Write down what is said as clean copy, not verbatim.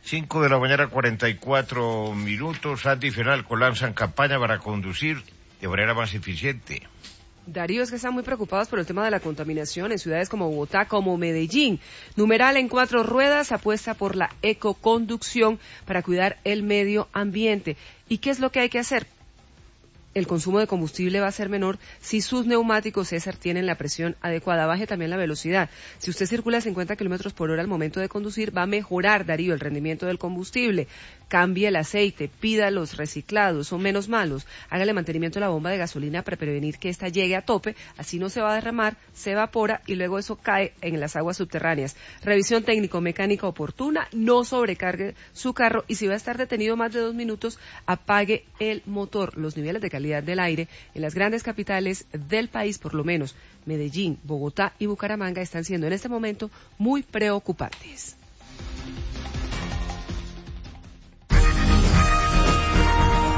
5 de la mañana, 44 minutos. Andy y Fenalco lanzan campaña para conducir de manera más eficiente. Darío, es que están muy preocupados por el tema de la contaminación en ciudades como Bogotá, como Medellín. Numeral en 4 ruedas apuesta por la ecoconducción para cuidar el medio ambiente. ¿Y qué es lo que hay que hacer? El consumo de combustible va a ser menor si sus neumáticos, César, tienen la presión adecuada. Baje también la velocidad. Si usted circula a 50 kilómetros por hora al momento de conducir, va a mejorar, Darío, el rendimiento del combustible. Cambie el aceite, pida los reciclados, son menos malos. Hágale mantenimiento a la bomba de gasolina para prevenir que ésta llegue a tope. Así no se va a derramar, se evapora y luego eso cae en las aguas subterráneas. Revisión técnico-mecánica oportuna, no sobrecargue su carro y si va a estar detenido más de 2 minutos, apague el motor. Los niveles de calidad del aire en las grandes capitales del país, por lo menos Medellín, Bogotá y Bucaramanga, están siendo en este momento muy preocupantes.